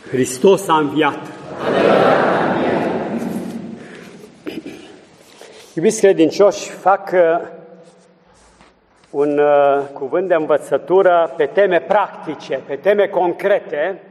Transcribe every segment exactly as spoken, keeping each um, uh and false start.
Hristos a înviat! Iubiți credincioși, fac uh, un uh, cuvânt de învățătură pe teme practice, pe teme concrete.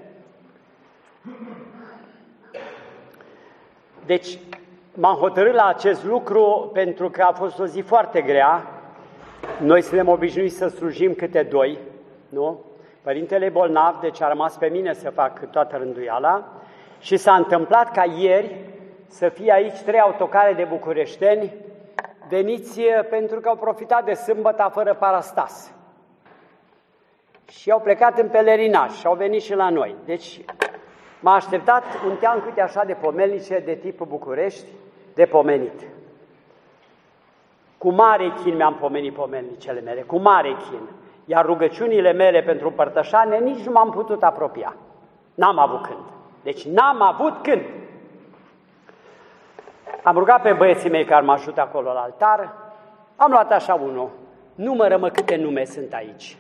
Deci, m-am hotărât la acest lucru pentru că a fost o zi foarte grea. Noi suntem obișnuiți să slujim câte doi, nu? Părintele e bolnav, deci a rămas pe mine să fac toată rânduiala și s-a întâmplat ca ieri să fie aici trei autocare de bucureșteni veniți pentru că au profitat de sâmbătă fără parastas. Și au plecat în pelerinaj și au venit și la noi. Deci m-a așteptat un teanc, uite așa, de pomelnice de tip București, de pomenit. Cu mare chin mi-am pomenit pomelnicele mele, cu mare chin. Iar rugăciunile mele pentru împărtășane nici nu m-am putut apropia. N-am avut când. Deci n-am avut când. Am rugat pe băieții mei care mă ajută acolo la altar, am luat așa unul, numără-mă câte nume sunt aici.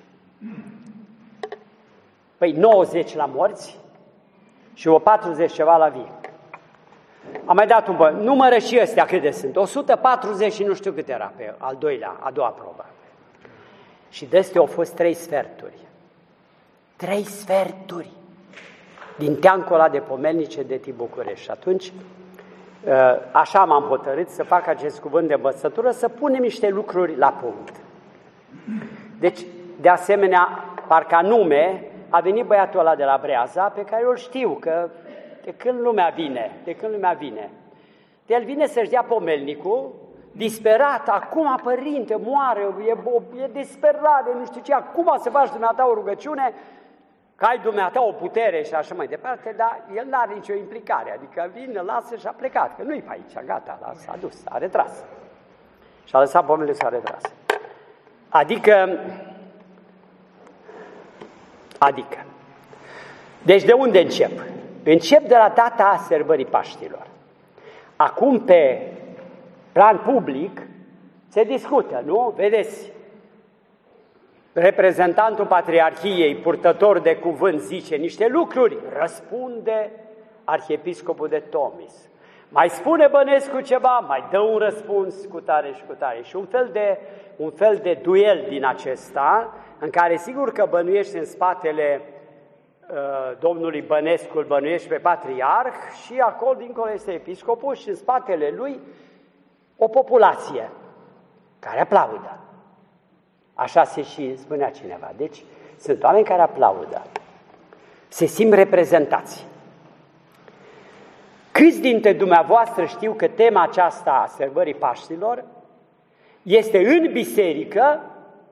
Păi nouăzeci la morți și o patruzeci ceva la vii. Am mai dat un bă, numără și ăstea câte sunt, o sută patruzeci și nu știu câte era pe al doilea, a doua probă. Și de astea au fost trei sferturi. Trei sferturi din teancul ăla de pomelnice de tip București. Și atunci, așa m-am hotărât să fac acest cuvânt de învățătură, să punem niște lucruri la punct. Deci, de asemenea, parcă anume, a venit băiatul ăla de la Breaza, pe care eu îl știu, că de când lumea vine, de când lumea vine, de el vine să-și dea pomelnicul, disperat, acum, părinte, moare, e, e disperare, nu știu ce, acum să faci dumneata o rugăciune, că ai dumneata o putere și așa mai departe, dar el nu are nicio implicare, adică vine, lasă și a plecat, că nu-i pe aici, gata, s-a dus, s-a retras. Și a lăsat pomelul, s-a retras. Adică, adică, deci de unde încep? Încep de la data sărbării Paștilor. Acum, pe plan public, se discută, nu? Vedeți, reprezentantul Patriarhiei, purtător de cuvânt, zice niște lucruri, răspunde arhiepiscopul de Tomis. Mai spune Bănescu ceva, mai dă un răspuns cu tare și cu tare. Și un fel de, un fel de duel din acesta, în care sigur că bănuiești în spatele uh, domnului Bănescu, îl bănuiești pe patriarh și acolo dincolo este episcopul și în spatele lui o populație care aplaudă. Așa se și spunea cineva. Deci sunt oameni care aplaudă. Se simt reprezentați. Câți dintre dumneavoastră știu că tema aceasta a sărbării Paștilor este în biserică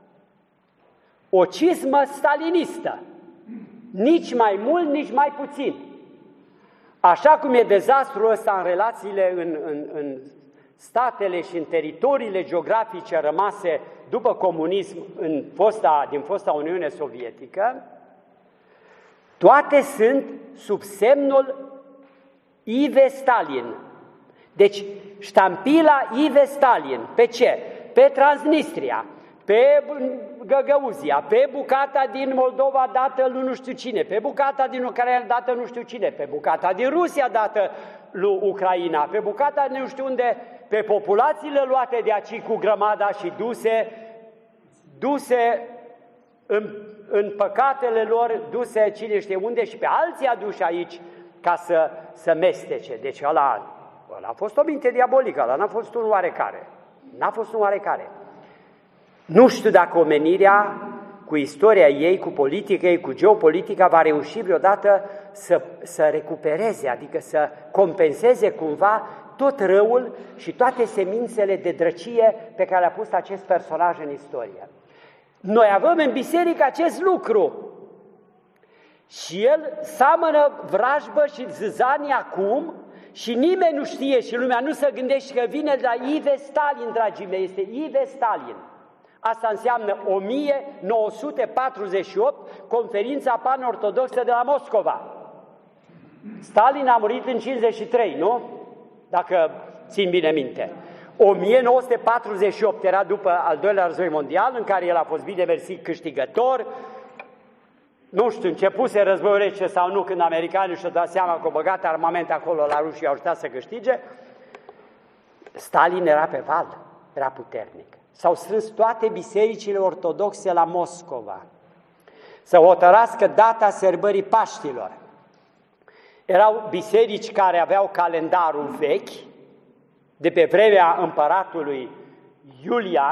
o cizmă stalinistă. Nici mai mult, nici mai puțin. Așa cum e dezastrul ăsta în relațiile în, în, în statele și în teritoriile geografice rămase după comunism în fosta, din fosta Uniune Sovietică, toate sunt sub semnul Ive Stalin. Deci, ștampila Ive Stalin. Pe ce? Pe Transnistria, pe Găgăuzia, pe bucata din Moldova dată lui nu știu cine, pe bucata din Ucraina dată nu știu cine, pe bucata din Rusia dată lui Ucraina, pe bucata nu știu unde, pe populațiile luate de aici cu grămada și duse, duse în, în păcatele lor, duse cine știe unde și pe alții aduși aici ca să, să mestece. Deci ăla, ăla a fost o minte diabolică, ăla n-a fost un oarecare. N-a fost un oarecare. Nu știu dacă omenirea, cu istoria ei, cu politica ei, cu geopolitica, va reuși vreodată să, să recupereze, adică să compenseze cumva tot răul și toate semințele de drăcie pe care le-a pus acest personaj în istorie. Noi avem în biserică acest lucru și el seamănă vrajbă și zâzanie acum și nimeni nu știe și lumea nu se gândește că vine de la Ive Stalin, dragii mei, este Ive Stalin. Asta înseamnă o mie nouă sute patruzeci și opt, conferința pan-ortodoxă de la Moscova. Stalin a murit în cincizeci și trei, nu? Dacă țin bine minte. o mie nouă sute patruzeci și opt era după al doilea război mondial, în care el a fost bine mersi câștigător, nu știu, începuse războiul rece sau nu, când americanii și-au dat seama că au băgat armament acolo la ruși și i-au ajutat să câștige, Stalin era pe val, era puternic. S-au strâns toate bisericile ortodoxe la Moscova să hotărască data sărbării Paștilor. Erau biserici care aveau calendarul vechi, de pe vremea împăratului Iulian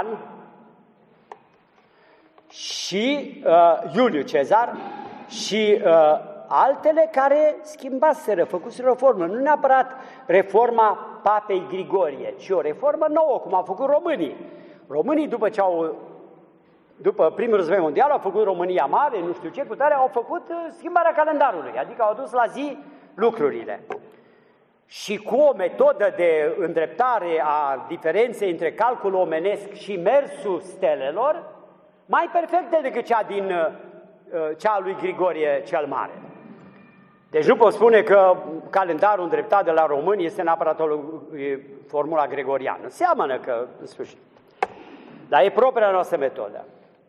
și uh, Iuliu Cezar și uh, altele care schimbaseră, făcuseră o reformă. Nu neapărat reforma Papei Grigorie, ci o reformă nouă, cum au făcut românii. Românii, după ce au, după primul război mondial, au făcut România mare, nu știu ce, cu tare, au făcut schimbarea calendarului, adică au adus la zi lucrurile. Și cu o metodă de îndreptare a diferenței între calculul omenesc și mersul stelelor, mai perfectă decât cea din cea a lui Grigorie cel Mare. Deci nu pot spune că calendarul îndreptat de la români este neapărat o formula gregoriană. Seamănă că, în sfârșit. Dar e propria noastră metodă.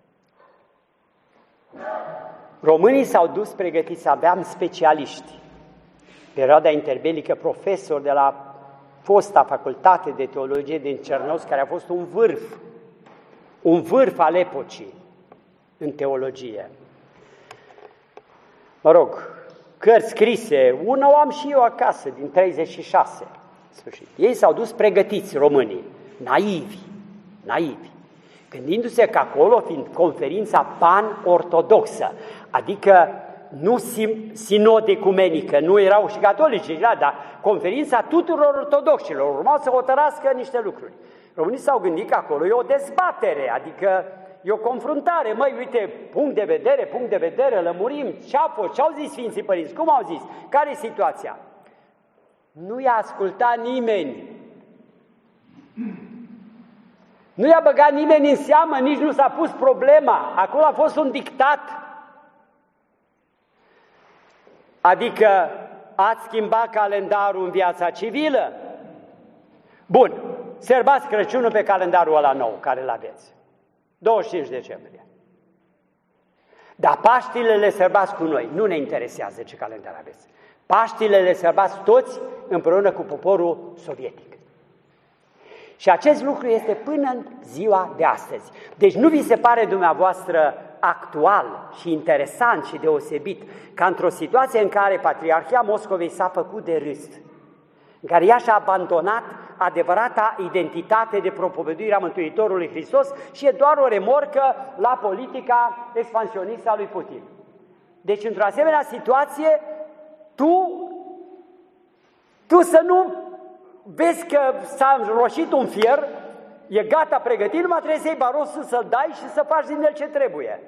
Românii s-au dus pregătiți, aveam specialiști. Perioada interbelică, profesor de la fosta facultate de teologie din Cernos, care a fost un vârf, un vârf al epocii în teologie. Mă rog, cărți scrise, una o am și eu acasă, din treizeci și șase. Sfârșit. Ei s-au dus pregătiți, românii, naivi, naivi, gândindu-se că acolo, fiind conferința pan-ortodoxă, adică nu sinod ecumenică, nu erau și catolici, dar conferința tuturor ortodoxilor, urmau să hotărască niște lucruri. Românii s-au gândit că acolo e o dezbatere, adică e o confruntare. Măi, uite, punct de vedere, punct de vedere, lămurim, ce-a fost, ce-au zis Sfinții Părinți, cum au zis, care e situația? Nu i-a ascultat nimeni. Nu i-a băgat nimeni în seamă, nici nu s-a pus problema. Acolo a fost un dictat. Adică ați schimbat calendarul în viața civilă? Bun, sărbați Crăciunul pe calendarul ăla nou, care îl aveți. douăzeci și cinci decembrie. Dar Paștile le sărbați cu noi, nu ne interesează ce calendar aveți. Paștile le sărbați toți împreună cu poporul sovietic. Și acest lucru este până în ziua de astăzi. Deci nu vi se pare dumneavoastră actual și interesant și deosebit ca într-o situație în care Patriarhia Moscovei s-a făcut de râs, în care ea și-a abandonat adevărata identitate de propovăduire a Mântuitorului Hristos și e doar o remorcă la politica expansionistă a lui Putin. Deci, într-o asemenea situație, tu, tu să nu vezi că s-a înroșit un fier, e gata pregătit, numai trebuie să iei barosul, să-l dai și să faci din el ce trebuie.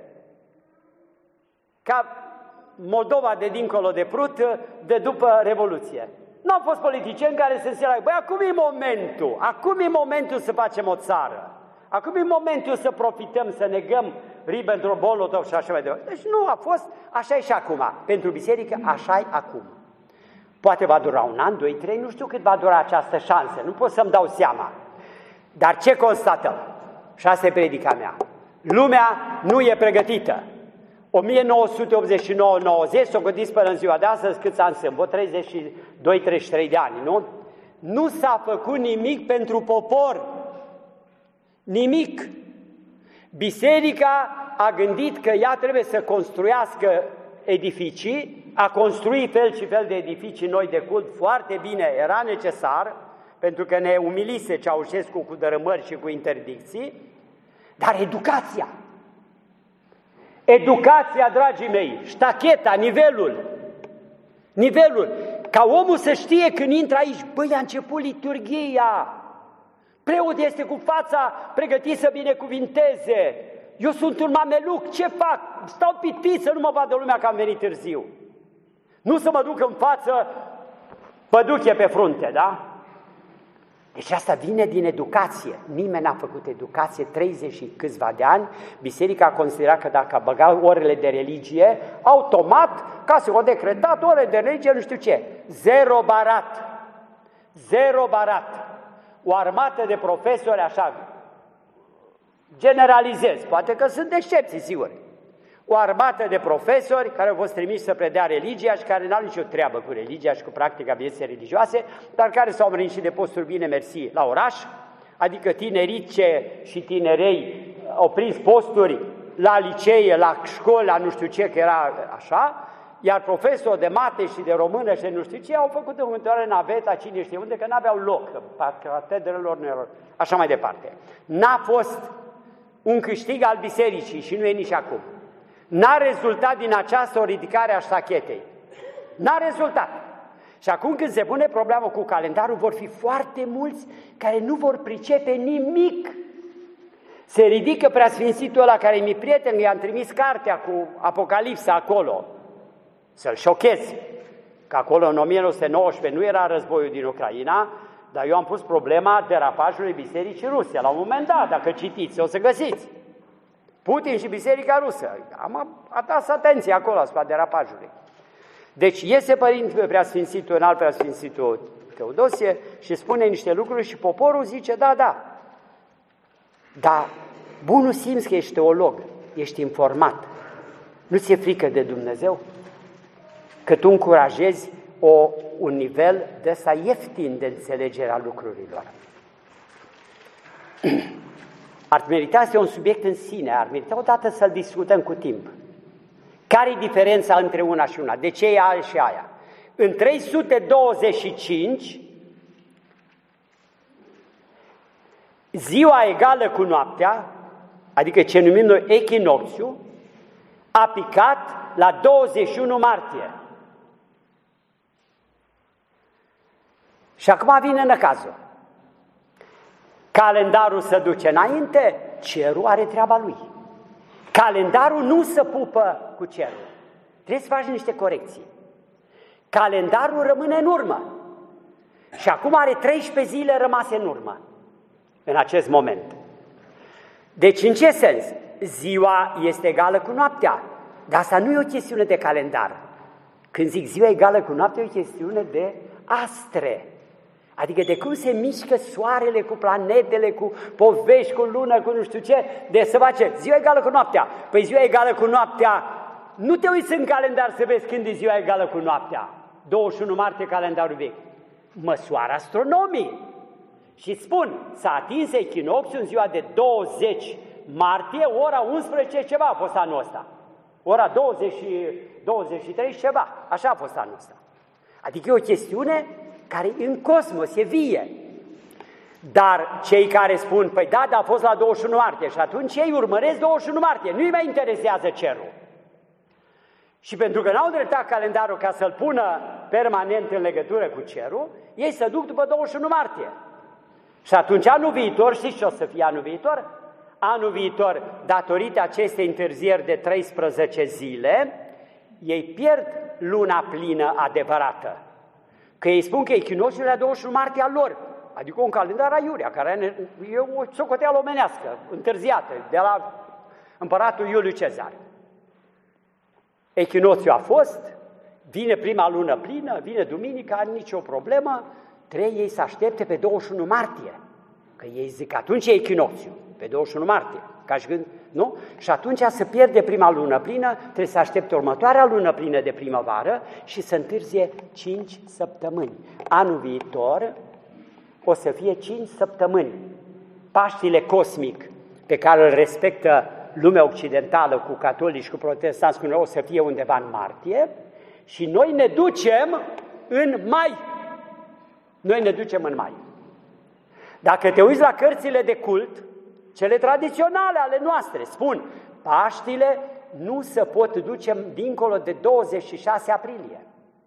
Ca Moldova de dincolo de Prut, de după Revoluție. Nu au fost politicieni care să se băi, acum e momentul, acum e momentul să facem o țară, acum e momentul să profităm, să negăm Ribbentrop-Molotov și așa mai departe. Deci nu a fost, așa e și acum. Pentru biserică, așa e acum. Poate va dura un an, doi, trei, nu știu cât va dura această șansă, nu pot să-mi dau seama. Dar ce constatăm? Și asta e predica mea. Lumea nu e pregătită. o mie nouă sute optzeci și nouă nouăzeci, s-o gândiți până în ziua de astăzi, câți ani sunt? Vă treizeci și doi treizeci și trei de ani, nu? Nu s-a făcut nimic pentru popor. Nimic. Biserica a gândit că ea trebuie să construiască edificii, a construit fel și fel de edificii noi de cult, foarte bine, era necesar, pentru că ne umilise Ceaușescu cu dărâmări și cu interdicții, dar educația, educația, dragii mei, ștacheta, nivelul, nivelul, ca omul să știe când intră aici, băi, a început liturghia, preot este cu fața pregătit să binecuvinteze, eu sunt un mameluc, ce fac? Stau pitit să nu mă vadă lumea că am venit târziu. Nu să mă duc în față, păduche pe frunte, da? Deci asta vine din educație. Nimeni n-a făcut educație treizeci și câțiva de ani. Biserica a considerat că dacă băga orele de religie, automat, ca să o decretat, ore de religie, nu știu ce. Zero barat. Zero barat. O armată de profesori așa, generalizez, poate că sunt excepții, sigur. o armată de profesori care au fost trimiși să predea religia și care n-au nicio treabă cu religia și cu practica vieții religioase, dar care s-au mărit și de posturi bine mersi la oraș, adică tinerice și tinerei au prins posturi la licee, la școli, la nu știu ce, că era așa, iar profesori de mate și de română și de nu știu ce au făcut în următoare naveta, cine știe unde, că n-aveau loc, că catedrelor nu erau, așa mai departe. N-a fost un câștig al bisericii și nu e nici acum. N-a rezultat din această o ridicare a ștachetei. N-a rezultat. Și acum când se pune problema cu calendarul, vor fi foarte mulți care nu vor pricepe nimic. Se ridică preasfințitul ăla care mi-e prieten, i-am trimis cartea cu Apocalipsa acolo, să-l șochez, că acolo în o mie nouă sute nouăsprezece nu era războiul din Ucraina, dar eu am pus problema derapajului Bisericii Ruse. La un moment dat, dacă citiți, o să găsiți. Putin și Biserica Rusă. Am atras atenție acolo asupra derapajului. Deci iese Părintele Preasfințitul, înalt Preasfințitul Teodosie și spune niște lucruri și poporul zice, da, da, dar bunul simț că ești teolog, ești informat, nu ți-e frică de Dumnezeu? Că tu încurajezi o, un nivel de ăsta ieftin de înțelegerea lucrurilor. Ar merita să fie un subiect în sine, ar merita odată să-l discutăm cu timp. Care e diferența între una și una? De ce e aia și aia? În trei sute douăzeci și cinci, ziua egală cu noaptea, adică ce numim noi echinocțiu, a picat la douăzeci și unu martie. Și acum vine năcazul. Calendarul se duce înainte, cerul are treaba lui. Calendarul nu se pupă cu cerul. Trebuie să faci niște corecții. Calendarul rămâne în urmă. Și acum are treisprezece zile rămase în urmă, în acest moment. Deci, în ce sens? Ziua este egală cu noaptea. Dar asta nu e o chestiune de calendar. Când zic ziua egală cu noaptea, e o chestiune de astre. Adică de cum se mișcă soarele cu planetele, cu povești, cu lună, cu nu știu ce, de să face ziua egală cu noaptea. Păi ziua egală cu noaptea, nu te uiți în calendar să vezi când e ziua egală cu noaptea. douăzeci și unu martie, calendarul vechi. Măsoară astronomii. Și spun, s-a atins echinocțiul în ziua de douăzeci martie, ora unsprezece ceva a fost anul ăsta. Ora douăzeci, douăzeci și trei ceva, așa a fost anul ăsta. Adică e o chestiune care în cosmos e vie. Dar cei care spun, păi da, dar a fost la douăzeci și unu martie și atunci ei urmăresc douăzeci și unu martie, nu-i mai interesează cerul. Și pentru că n-au dreptat calendarul ca să-l pună permanent în legătură cu cerul, ei se duc după douăzeci și unu martie. Și atunci anul viitor, știți ce o să fie anul viitor? Anul viitor, datorită acestei întârzieri de treisprezece zile, ei pierd luna plină adevărată. Că ei spun că echinocțiul la douăzeci și unu martie al lor, adică un calendar aiurea, care e o socoteală omenească, întârziată, de la împăratul Iuliu Cezar. Echinocțiul a fost, vine prima lună plină, vine duminica, nicio problemă, trei ei să aștepte pe douăzeci și unu martie, că ei zic atunci e echinocțiul, pe douăzeci și unu martie, ca și când, nu? Și atunci se pierde prima lună plină, trebuie să aștepte următoarea lună plină de primăvară și să întârzie cinci săptămâni. Anul viitor o să fie cinci săptămâni. Paștile cosmic pe care îl respectă lumea occidentală cu catolici, cu protestanți, cu noi, o să fie undeva în martie și noi ne ducem în mai. Noi ne ducem în mai. Dacă te uiți la cărțile de cult, cele tradiționale ale noastre, spun, Paștile nu se pot duce dincolo de douăzeci și șase aprilie.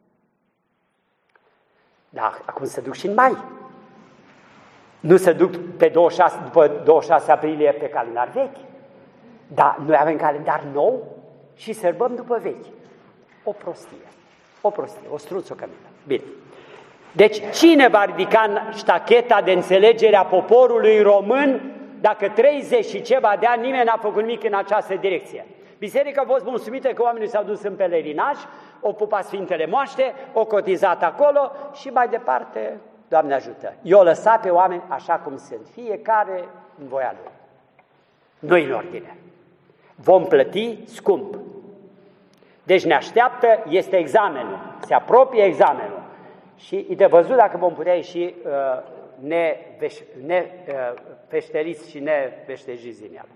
Dar acum se duc și în mai. Nu se duc pe douăzeci și șase, după douăzeci și șase aprilie pe calendar vechi. Dar noi avem calendar nou și sărbăm după vechi. O prostie. O prostie, o struță cămină. Bine. Deci cine va ridica ștacheta de înțelegere a poporului român dacă treizeci și ceva de ani nimeni n-a făcut nimic în această direcție? Biserica a fost mulțumită că oamenii s-au dus în pelerinaj, o pupat Sfintele Moaște, o cotizat acolo și mai departe, Doamne ajută, i-o lăsat pe oameni așa cum sunt, fiecare în voia lui. Noi în ordine. Vom plăti scump. Deci ne așteaptă, este examenul, se apropie examenul. Și e de văzut dacă vom putea ieși uh, nepeșteriți uh, și neveștejiți din el.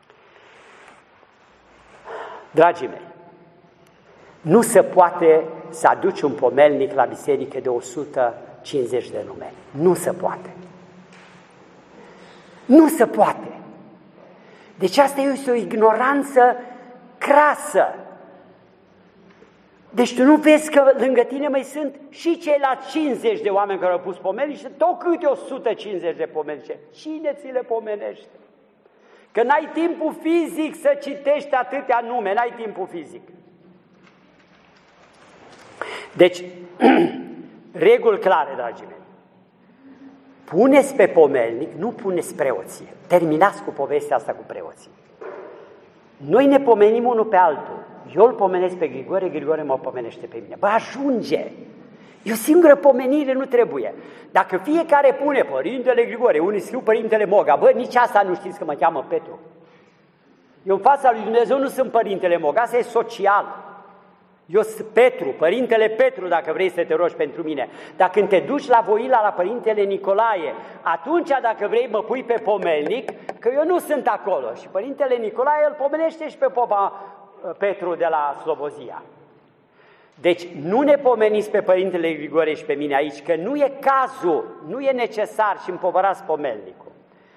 Dragii mei, nu se poate să aduci un pomelnic la biserică de o sută cincizeci de nume. Nu se poate. Nu se poate. Deci asta este o ignoranță crasă. Deci tu nu vezi că lângă tine mai sunt și ceilalți cincizeci de oameni care au pus pomelnici și tot câte o sută cincizeci de pomelnici. Cine ți le pomenește? Că n-ai timpul fizic să citești atâtea nume, n-ai timpul fizic. Deci, reguli clare, dragii mei. Puneți pe pomelnic, nu puneți preoție. Terminați cu povestea asta cu preoții. Noi ne pomenim unul pe altul. Eu îl pomenesc pe Grigore, Grigore mă pomenește pe mine. Bă, ajunge! E o singură pomenire, nu trebuie. Dacă fiecare pune Părintele Grigore, unii scriu Părintele Moga, bă, nici asta nu știți că mă cheamă Petru. Eu în fața lui Dumnezeu nu sunt Părintele Moga, asta e social. Eu sunt Petru, Părintele Petru, dacă vrei să te rogi pentru mine. Dar când te duci la Voila, la Părintele Nicolae, atunci, dacă vrei, mă pui pe pomelnic, că eu nu sunt acolo. Și Părintele Nicolae îl pomenește și pe popa Petru de la Slobozia. Deci nu ne pomeniți pe Părintele Grigore și pe mine aici, că nu e cazul, nu e necesar și împovărați pomelnicul.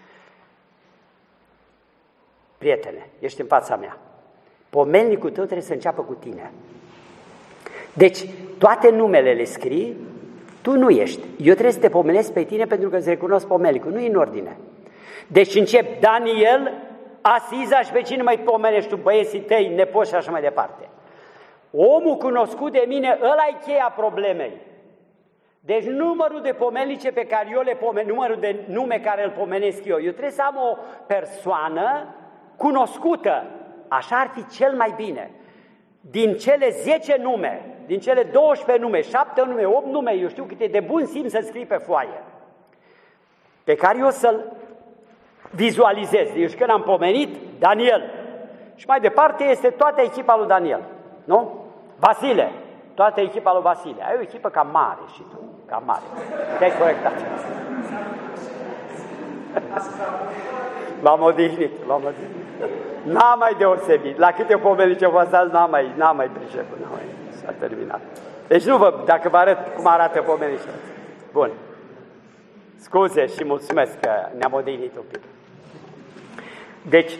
Prietene, ești în fața mea. Pomelnicul tău trebuie să înceapă cu tine. Deci, toate numele le scrii, tu nu ești. Eu trebuie să te pomenesc pe tine pentru că îți recunosc pomelnicul, nu e în ordine. Deci încep Daniel, Asiza și pe cine mai pomenești tu, băieții tăi, nepoți și așa mai departe. Omul cunoscut de mine, ăla-i cheia problemei. Deci numărul de pomelnice pe care eu le pomenesc, numărul de nume care îl pomenesc eu, eu trebuie să am o persoană cunoscută. Așa ar fi cel mai bine. Din cele zece nume, din cele douăsprezece nume, șapte nume, opt nume, eu știu cât e de bun simț să scrii pe foaie, pe care eu să-l vizualizez. Deci când am pomenit, Daniel. Și mai departe este toată echipa lui Daniel. Nu? Vasile. Toată echipa lui Vasile. Ai o echipă cam mare și tu. Cam mare. Te-ai corectat. L-am odihnit. L-am odihnit. N-am mai deosebit. La câte pomenice vă azi, n-am mai, n-am mai priceput. N-am mai. S-a terminat. Deci nu vă, dacă vă arăt cum arată pomenice. Bun. Scuze și mulțumesc că ne-am odihnit un pic. Deci,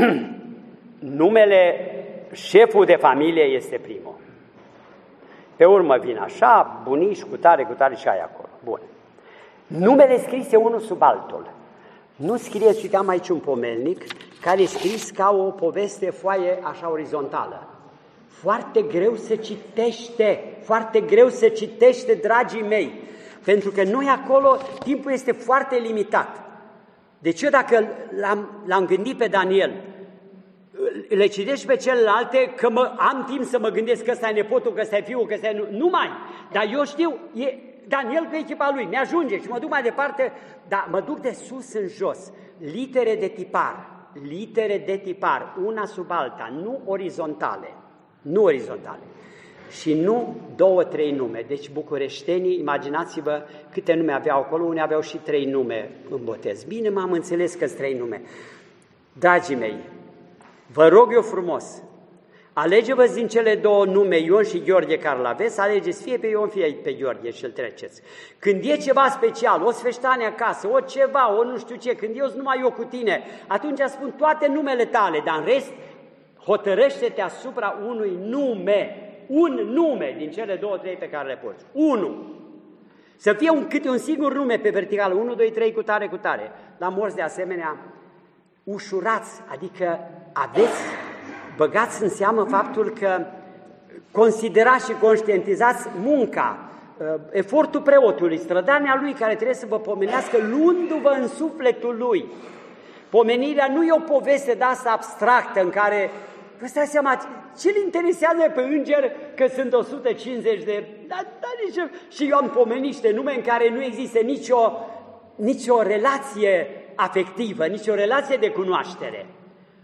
numele șeful de familie este primul. Pe urmă vin așa, bunici, cu tare, cu tare și aia acolo. Bun. Numele scrise unul sub altul. Nu scrieți, uite, am aici un pomelnic care e scris ca o poveste foaie așa orizontală. Foarte greu se citește, foarte greu se citește, dragii mei, pentru că noi acolo timpul este foarte limitat. Deci eu dacă l-am, l-am gândit pe Daniel, le citești pe celelalte, că mă, am timp să mă gândesc că ăsta e nepotul, că ăsta e fiul, că ăsta e... Nu mai, dar eu știu, e Daniel cu echipa lui, mi-ajunge și mă duc mai departe, dar mă duc de sus în jos. Litere de tipar, litere de tipar, una sub alta, nu orizontale, nu orizontale. Și nu două, trei nume. Deci bucureștenii, imaginați-vă câte nume aveau acolo, unii aveau și trei nume în botez. Bine, m-am înțeles că-s trei nume. Dragii mei, vă rog eu frumos, alege-vă din cele două nume, Ion și Gheorghe, care l-aveți, alegeți fie pe Ion, fie pe Gheorghe și îl treceți. Când e ceva special, o sfeștanie acasă, o ceva, o nu știu ce, când eu sunt numai eu cu tine, atunci spun toate numele tale, dar în rest, hotărăște-te asupra unui nume, un nume din cele două, trei pe care le poți. Unu. Să fie un, câte un singur nume pe verticală, unu, doi, trei, cu tare, cu tare. La morți de asemenea, ușurați, adică aveți, băgați în seamă faptul că considerați și conștientizați munca, efortul preotului, strădania lui care trebuie să vă pomenească luându-vă în sufletul lui. Pomenirea nu e o poveste de asta abstractă în care, vă stați seama, ce-l interesează pe înger că sunt o sută cincizeci de... Da, da, nici, și eu am pomenit niște nume în care nu există nicio, nicio relație afectivă, nicio relație de cunoaștere.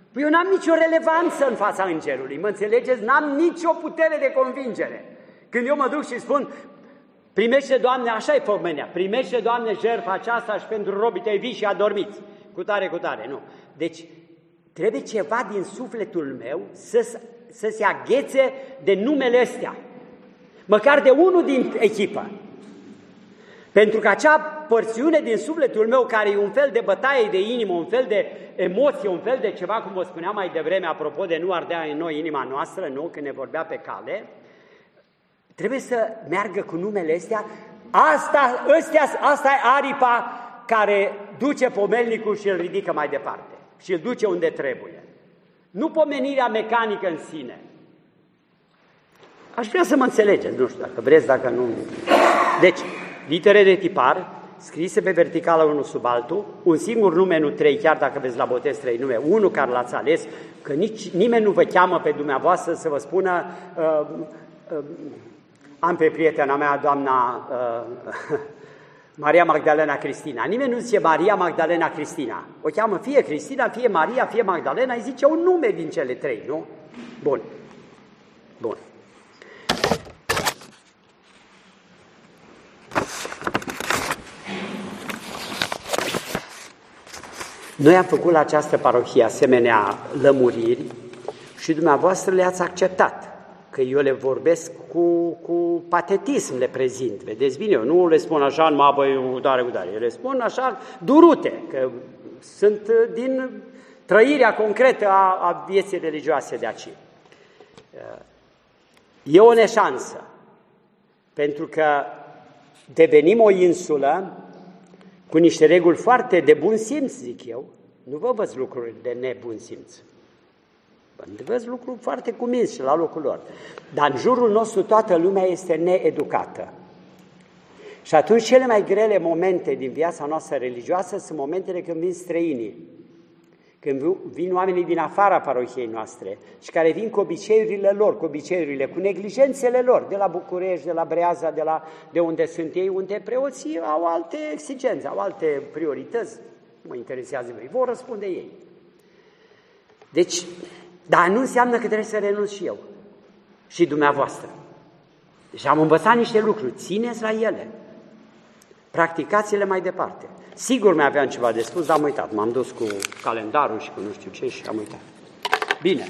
Păi eu n-am nicio relevanță în fața îngerului, mă înțelegeți? N-am nicio putere de convingere. Când eu mă duc și spun, primește, Doamne, așa e pomenea, primește, Doamne, jertfa aceasta și pentru robii tăi vii și adormiți, cu tare, cu tare, nu. Deci, trebuie ceva din sufletul meu să, să se aghețe de numele ăstea, măcar de unul din echipă. Pentru că acea părțiune din sufletul meu, care e un fel de bătaie de inimă, un fel de emoție, un fel de ceva, cum vă spuneam mai devreme, apropo de nu ardea în noi inima noastră, nu, când ne vorbea pe cale, trebuie să meargă cu numele astea. Asta, astea, asta e aripa care duce pomelnicul și îl ridică mai departe și îl duce unde trebuie. Nu pomenirea mecanică în sine. Aș vrea să mă înțelegeți, nu știu dacă vreți, dacă nu. Deci, litere de tipar, scrise pe verticală unul sub altul, un singur nume, nu trei, chiar dacă veți la botez trei nume, unul care l-ați ales, că nici, nimeni nu vă cheamă pe dumneavoastră să vă spună uh, uh, am pe prietena mea, doamna uh, Maria Magdalena Cristina. Nimeni nu zice Maria Magdalena Cristina. O cheamă fie Cristina, fie Maria, fie Magdalena, îi zice un nume din cele trei, nu? Bun. Bun. Noi am făcut la această parohie asemenea lămuriri și dumneavoastră le-ați acceptat, că eu le vorbesc cu, cu patetism, le prezint. Vedeți bine, eu nu le spun așa, numai băi, udare, udare, le spun așa durute, că sunt din trăirea concretă a, a vieții religioase de aici. E o neșansă, pentru că devenim o insulă cu niște reguli foarte de bun simț, zic eu. Nu vă văd lucruri de nebun simț. Vă văd lucruri foarte cuminți și la locul lor. Dar în jurul nostru toată lumea este needucată. Și atunci cele mai grele momente din viața noastră religioasă sunt momentele când vin străinii, când vin oamenii din afara parohiei noastre și care vin cu obiceiurile lor, cu obiceiurile, cu neglijențele lor, de la București, de la Breaza, de, la, de unde sunt ei, unde preoții au alte exigențe, au alte priorități, nu mă interesează ei, vor răspunde ei. Deci, dar nu înseamnă că trebuie să renunț și eu și dumneavoastră. Deci am învățat niște lucruri, țineți la ele, practicați-le mai departe. Sigur mi-aveam ceva de spus, dar am uitat. M-am dus cu calendarul și cu nu știu ce și am uitat. Bine.